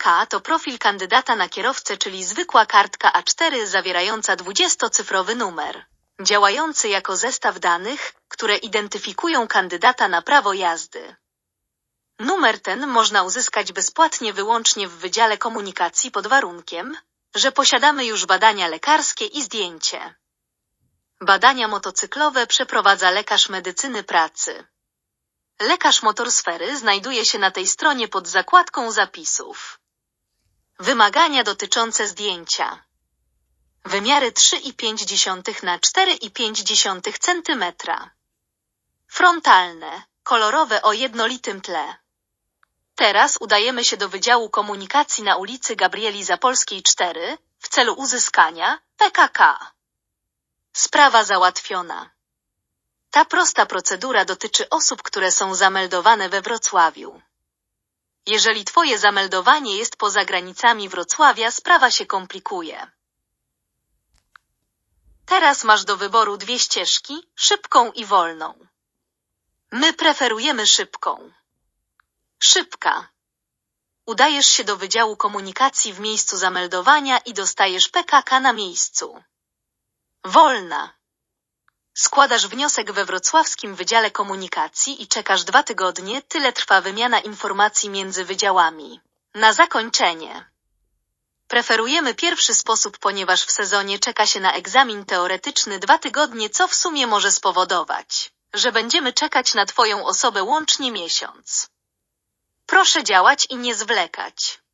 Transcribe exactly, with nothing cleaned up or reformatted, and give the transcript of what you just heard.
K to profil kandydata na kierowcę, czyli zwykła kartka A cztery zawierająca dwudziestocyfrowy numer, działający jako zestaw danych, które identyfikują kandydata na prawo jazdy. Numer ten można uzyskać bezpłatnie wyłącznie w Wydziale Komunikacji pod warunkiem, że posiadamy już badania lekarskie i zdjęcie. Badania motocyklowe przeprowadza lekarz medycyny pracy. Lekarz motorsfery znajduje się na tej stronie pod zakładką zapisów. Wymagania dotyczące zdjęcia. Wymiary trzy i pięć dziesiątych na cztery i pięć dziesiątych centymetra. Frontalne, kolorowe o jednolitym tle. Teraz udajemy się do Wydziału Komunikacji na ulicy Gabrieli Zapolskiej cztery w celu uzyskania P K K. Sprawa załatwiona. Ta prosta procedura dotyczy osób, które są zameldowane we Wrocławiu. Jeżeli Twoje zameldowanie jest poza granicami Wrocławia, sprawa się komplikuje. Teraz masz do wyboru dwie ścieżki, szybką i wolną. My preferujemy szybką. Szybka. Udajesz się do Wydziału Komunikacji w miejscu zameldowania i dostajesz P K K na miejscu. Wolna. Składasz wniosek we Wrocławskim Wydziale Komunikacji i czekasz dwa tygodnie, tyle trwa wymiana informacji między wydziałami. Na zakończenie. Preferujemy pierwszy sposób, ponieważ w sezonie czeka się na egzamin teoretyczny dwa tygodnie, co w sumie może spowodować, że będziemy czekać na Twoją osobę łącznie miesiąc. Proszę działać i nie zwlekać.